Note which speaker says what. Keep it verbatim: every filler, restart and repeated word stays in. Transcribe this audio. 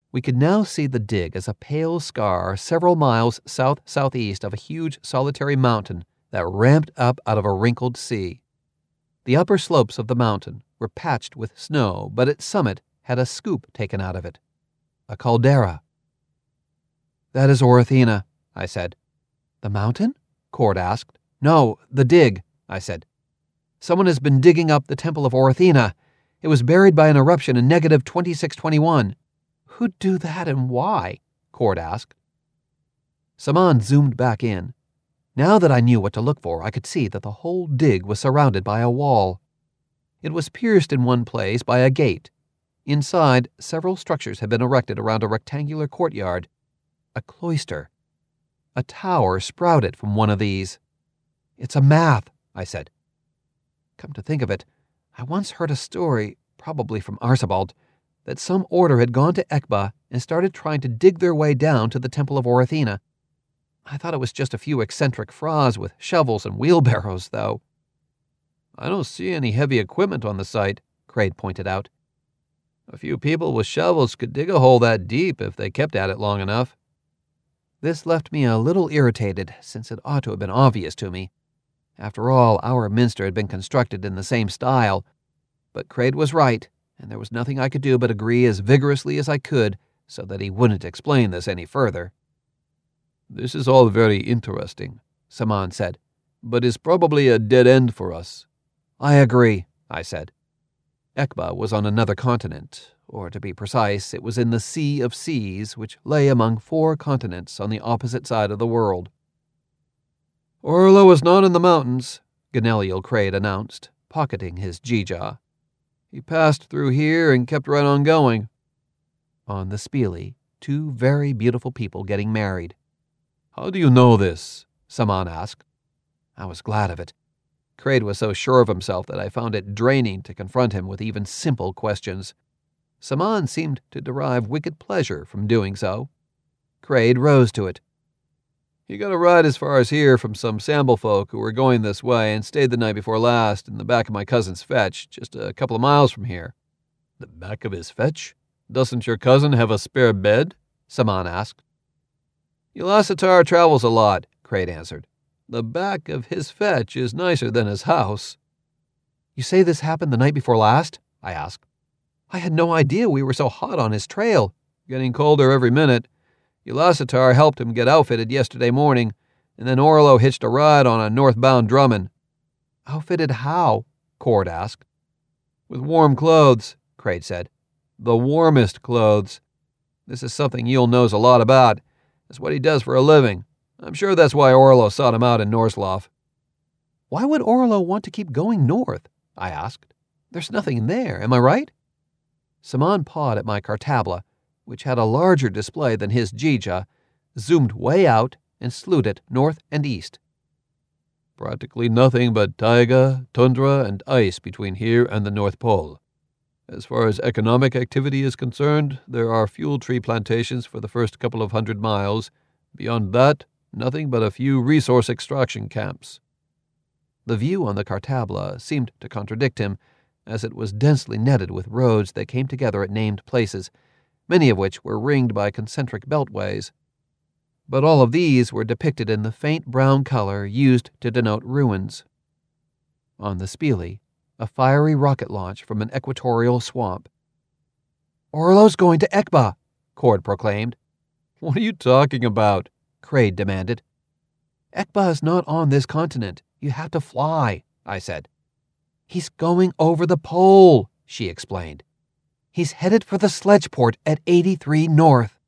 Speaker 1: We could now see the dig as a pale scar several miles south-southeast of a huge solitary mountain that ramped up out of a wrinkled sea. The upper slopes of the mountain were patched with snow, but its summit had a scoop taken out of it. A caldera. "That is Orythena," I said. "The mountain?" Cord asked. "No, the dig," I said. "Someone has been digging up the Temple of Orythena. It was buried by an eruption in negative twenty-six twenty-one. "Who'd do that and why?" Cord asked. Saman zoomed back in. Now that I knew what to look for, I could see that the whole dig was surrounded by a wall. It was pierced in one place by a gate. Inside, several structures had been erected around a rectangular courtyard. A cloister. A tower sprouted from one of these. "It's a math," I said. Come to think of it, I once heard a story, probably from Archibald, that some order had gone to Ekba and started trying to dig their way down to the Temple of Orythena. I thought it was just a few eccentric frogs with shovels and wheelbarrows, though. "I don't see any heavy equipment on the site," Kraid pointed out. "A few people with shovels could dig a hole that deep if they kept at it long enough." This left me a little irritated, since it ought to have been obvious to me. After all, our minster had been constructed in the same style. But Kraid was right, and there was nothing I could do but agree as vigorously as I could so that he wouldn't explain this any further. "This is all very interesting," Saman said, "but is probably a dead end for us." "I agree," I said. Ekba was on another continent, or to be precise, it was in the Sea of Seas, which lay among four continents on the opposite side of the world. "Orlo is not in the mountains," Ganeliel Kraid announced, pocketing his Jija. "He passed through here and kept right on going." On the Spili, two very beautiful people getting married. "How do you know this?" Saman asked. I was glad of it. Kraid was so sure of himself that I found it draining to confront him with even simple questions. Saman seemed to derive wicked pleasure from doing so. Kraid rose to it. "He got a ride as far as here from some Sambal folk who were going this way and stayed the night before last in the back of my cousin's fetch, just a couple of miles from here." "The back of his fetch? Doesn't your cousin have a spare bed?" Saman asked. "Elasatar travels a lot," Kraid answered. "The back of his fetch is nicer than his house." "You say this happened the night before last?" I asked. "I had no idea we were so hot on his trail." "Getting colder every minute. Elasatar helped him get outfitted yesterday morning, and then Orlo hitched a ride on a northbound Drummond." "Outfitted how?" Cord asked. "With warm clothes," Kraid said. "The warmest clothes. This is something Yule knows a lot about. It's what he does for a living. I'm sure that's why Orlo sought him out in Norslof." "Why would Orlo want to keep going north?" I asked. "There's nothing there, am I right?" Saman pawed at my cartabla, which had a larger display than his Jija, zoomed way out, and slewed it north and east. "Practically nothing but taiga, tundra, and ice between here and the North Pole. As far as economic activity is concerned, there are fuel tree plantations for the first couple of hundred miles. Beyond that, nothing but a few resource extraction camps." The view on the cartabla seemed to contradict him, as it was densely netted with roads that came together at named places, many of which were ringed by concentric beltways. But all of these were depicted in the faint brown color used to denote ruins. On the Spili, a fiery rocket launch from an equatorial swamp. "Orlo's going to Ekba," Cord proclaimed. "What are you talking about?" Kraid demanded. "Ekba is not on this continent. You have to fly," I said. "He's going over the pole," she explained. "He's headed for the sledge port at eighty-three North."